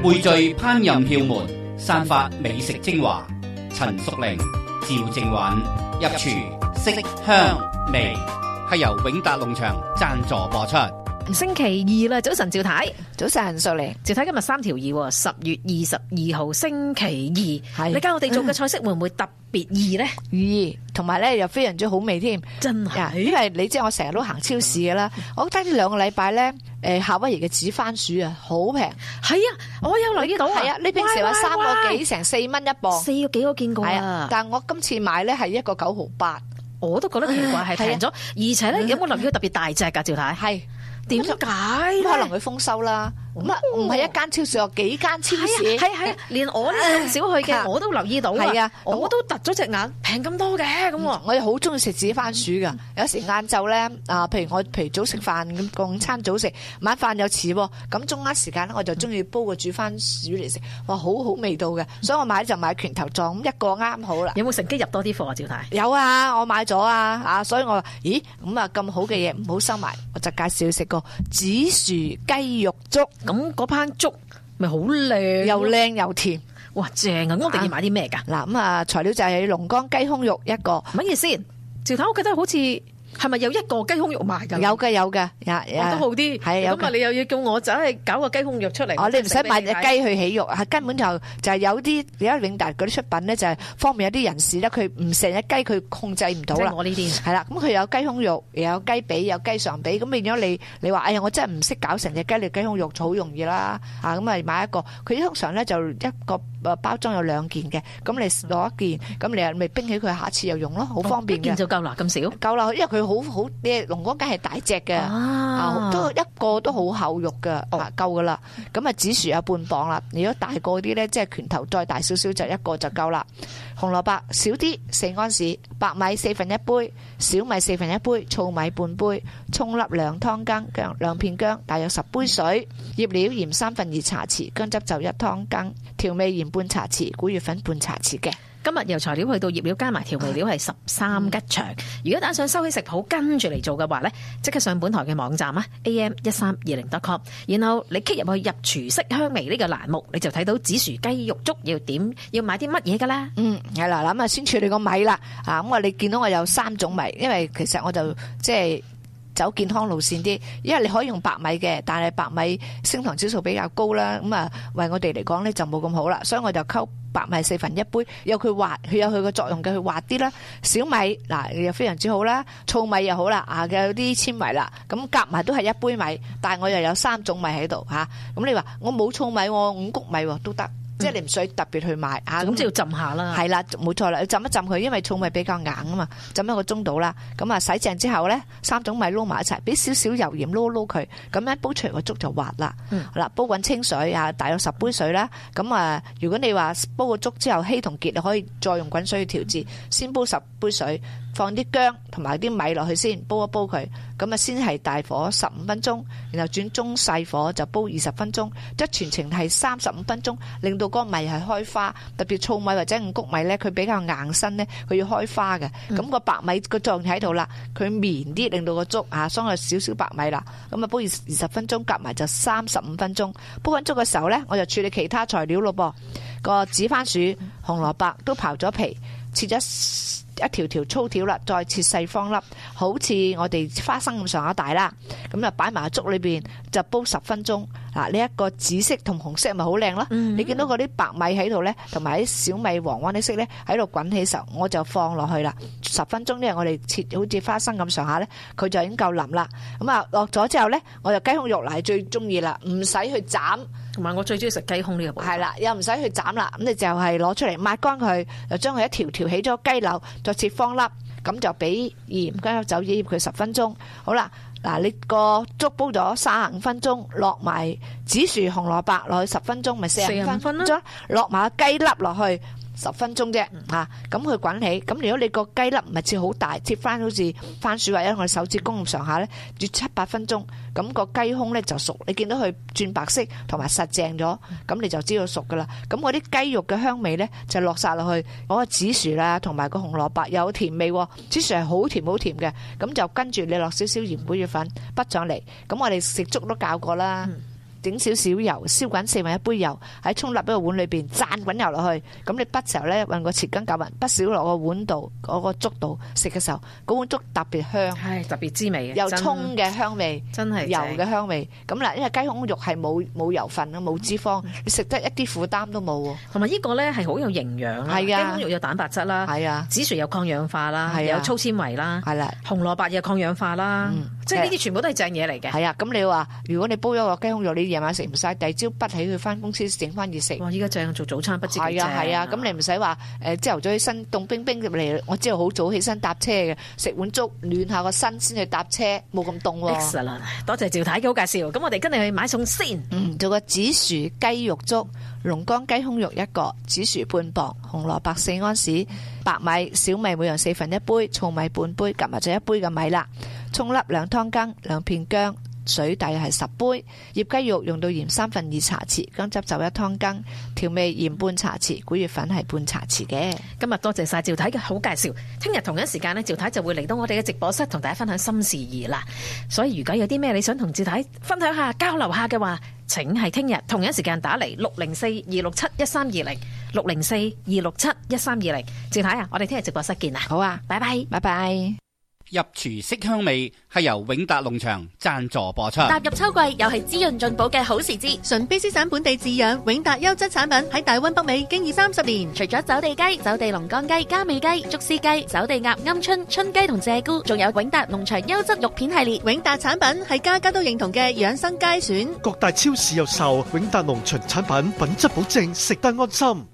匯聚烹飪竅門，散發美食精華。陳淑玲、趙正允入廚色香味，係由永達農場贊助播出。 星期二啦，早晨趙太， 早晨淑玲。 趙太今日3條二，10月22號星期二，你教我哋做嘅菜式會唔會特別易呢？ 易，同埋咧又非常之好味添， 真係。 因為你知我成日都行超市嘅啦，我覺得呢2個禮拜咧，夏威夷嘅紫番薯啊，好平。 係啊，我有留意到啊。 係啊，你平時話3個幾成4蚊一磅 ，4個幾我見過啊。 但係我今次買咧係1個9毫8， 我都覺得奇怪，係平咗，而且咧有冇留意到特別大隻㗎？趙太係。點解？ 可能佢豐收啦。咁啊，唔係一間超市，有幾間超市。 係啊，連我呢咁少去嘅，我都留意到啊。係啊，我都突咗隻眼，平咁多嘅咁。 我又好中意食紫番薯噶。有時晏晝咧，譬如早食飯咁，共餐早食，晚飯又遲喎。咁中間時間咧，我就中意煲個煮番薯嚟食，哇，好好味道嘅。所以我買就買拳頭狀，咁1個啱好啦。 有冇乘機入多啲貨啊？趙太有啊，我買咗啊，所以我話咦咁啊咁好嘅嘢唔好收埋，我就介紹食個紫薯雞肉粥。 咁嗰班粥咪好靚， 又靚又甜， 哇正啊！我哋要買啲咩噶？ 嗱咁啊，材料就係龍江雞胸肉1個。 乜嘢先？趙太，我記得好似係咪有1個雞胸肉賣噶？ 有嘅， 都好啲。係咁啊，你又要叫我走去搞個雞胸肉出嚟？ 你唔使買隻雞去起肉，根本就係有啲而家永達嗰啲出品咧，就係方便有啲人士咧，佢唔成隻雞佢控制唔到啦。 我呢啲係啦，咁佢有雞胸肉，又有雞髀，有雞上髀，咁變咗你話哎呀，我真係唔識搞成隻雞你雞胸肉，就好容易啦。咁咪買一個，佢通常咧就一個包裝有2件嘅，咁你攞1件，咁你又咪冰起佢，下次又用咯，好方便嘅。1 件就夠啦，咁少？ 夠啦，因為佢好龍江雞係大隻嘅，都1個都好厚肉嘅，夠噶啦。咁啊紫薯有半磅啦，如果大個啲咧，即係拳頭再大少少就1個就夠啦。紅蘿蔔少啲4安士，白米1/4杯，小米1/4杯，糙米半杯，蔥粒2湯羹，2片薑，大約10杯水，醃料鹽2/3茶匙，薑汁就1湯羹，調味鹽半茶匙，古月粉半茶匙嘅。 今日由材料去到醃料加埋調味料係13吉祥。如果打算收起食譜跟住嚟做嘅話呢，即刻上本台嘅網站啊 am1320.com， 然後你 click 入去入廚色香味呢個欄目，你就睇到紫薯雞肉粥要買啲乜嘢噶啦。 係啦，咁啊先處理個米啦。咁你見到我有3種米，因為其實我就即係走健康路線啲，因為你可以用白米嘅，但係白米升糖指數比較高啦，咁啊為我哋嚟講呢就冇咁好啦，所以我就溝白米1/4杯，有佢滑，佢有佢個作用嘅，佢滑啲啦。小米嗱又非常之好啦，糙米又好啦，嘅有啲纖維啦，咁夾埋都係1杯米，但係我又有3種米喺度嚇。咁你話我冇糙米，五穀米都得。即係你唔需要特別去買咁就要浸下啦。係啦，冇錯啦，要浸一浸佢，因為糙米比較硬啊嘛，浸1個鐘度啦。咁啊洗淨之後咧，3種米撈埋一齊，俾少少油鹽撈佢，咁樣煲出嚟個粥就滑啦。好啦，煲滾清水大約10杯水啦。咁啊，如果你話煲個粥之後稀同結，你可以再用滾水去調節。先煲10杯水，放啲薑同埋啲米落去先，煲一煲佢。咁啊，先係大火15分鐘，然後轉中細火就煲20分鐘，即係全程係35分鐘，令到嗰個米係開花。特別糙米或者五穀米咧，佢比較硬身咧，佢要開花嘅。咁個白米個作用喺度啦，佢綿啲，令到個粥所以少少白米啦。咁啊，煲20分鐘，夾埋就35分鐘。煲緊粥嘅時候咧，我就處理其他材料咯噃。個紫番薯、紅蘿蔔都刨咗皮，切咗一條條粗條啦，再切細方粒，好似我哋花生咁上下大啦。咁就擺埋喺粥裏邊，就煲10分鐘。嗱，呢一個紫色同紅色咪好靚咯。你見到嗰啲白米喺度呢，同埋啲小米黃黃啲色呢，喺度滾起時候，我就放落去啦。10分鐘呢，我哋切好似花生咁上下呢，佢就已經夠腍啦。咁啊落咗之後呢，我就雞胸肉係最中意啦，唔使去斬。 同埋我最中意食雞胸呢個部分。係啦， 又唔使去斬啦，咁你就係攞出嚟抹乾佢，就將佢一條條起咗雞柳，再切方粒，咁就俾鹽跟住酒醃佢10分鐘。好啦，嗱你個粥煲咗35分鐘，落埋紫薯紅蘿蔔落去10分鐘，咪45分鐘，落埋雞粒落去10分鐘啫嚇，咁佢滾起。咁如果你個雞粒唔係切好大，切翻好似番薯或者我哋手指公咁上下咧，煮7-8分鐘，咁個雞胸咧就熟。你見到佢轉白色同埋實淨咗，咁你就知道熟噶啦。咁嗰啲雞肉嘅香味咧就落晒落去，嗰個紫薯啦同埋個紅蘿蔔有甜味，紫薯係好甜好甜嘅。咁就跟住你落少少鹽、古月粉，滗上嚟。咁我哋食粥都教過啦。 整少少油，燒滾4分1杯油，喺沖立一個碗裏邊讚滾油落去。咁你滗時候咧，揾個匙羹攪勻，滗少落個碗度嗰個粥度食嘅時候，嗰碗粥特別香， 係特別滋味嘅， 有葱嘅香味， 真係油嘅香味。咁啦，因為雞胸肉係冇油分啊，冇脂肪，你食得一啲負擔都冇喎。 同埋呢個咧係好有營養啊！雞胸肉有蛋白質啦， 係啊， 紫薯有抗氧化啦，有粗纖維啦， 係啦， 紅蘿蔔有抗氧化啦，即係呢啲全部都係正嘢嚟嘅。 係啊，咁你話如果你煲咗個雞胸肉，你夜晚食唔晒，第二朝滗起佢翻公司整翻熱食。 哇！依家正做早餐不知幾正。 係啊，咁你唔使話朝頭早起身凍冰冰入嚟，我朝頭好早起身搭車嘅，食碗粥暖下個身先去搭車，冇咁凍喎。 Excellent， 多謝趙太嘅好介紹。咁我哋跟你去買餸先。 做個紫薯雞肉粥，龍江雞胸肉1個，紫薯半磅，紅蘿蔔4安士，白米、小米每樣4分1杯，糙米半杯，夾埋就1杯嘅米啦。蔥粒2湯羹，2片薑，水大約係10杯。醃雞肉用到鹽2/3茶匙，薑汁就1湯羹，調味鹽半茶匙，古月粉係半茶匙嘅。 今日多謝晒趙太嘅好介紹。聽日同一時間呢，趙太就會嚟到我哋嘅直播室同大家分享心事宜啦。所以如果有啲咩你想同趙太分享下、交流下嘅話，請係聽日同一時間打嚟604-267-1320 604-267-1320。趙太啊，我哋聽日直播室見啦。 好啊， 拜拜， 拜拜。 入廚色香味係由永達農場贊助播出。 踏入秋季，又係滋潤進補嘅好時節。 純卑詩省本地飼養永達優質產品喺大灣北美經已30年。 除咗走地雞、走地龍江雞、嘉美雞、竹絲雞、走地鴨、鵪鶉、春雞同鷓鴣，仲有永達農場優質肉片系列。 永達產品係家家都認同嘅養生佳選， 各大超市有售。永達農場產品，品質保證，食得安心。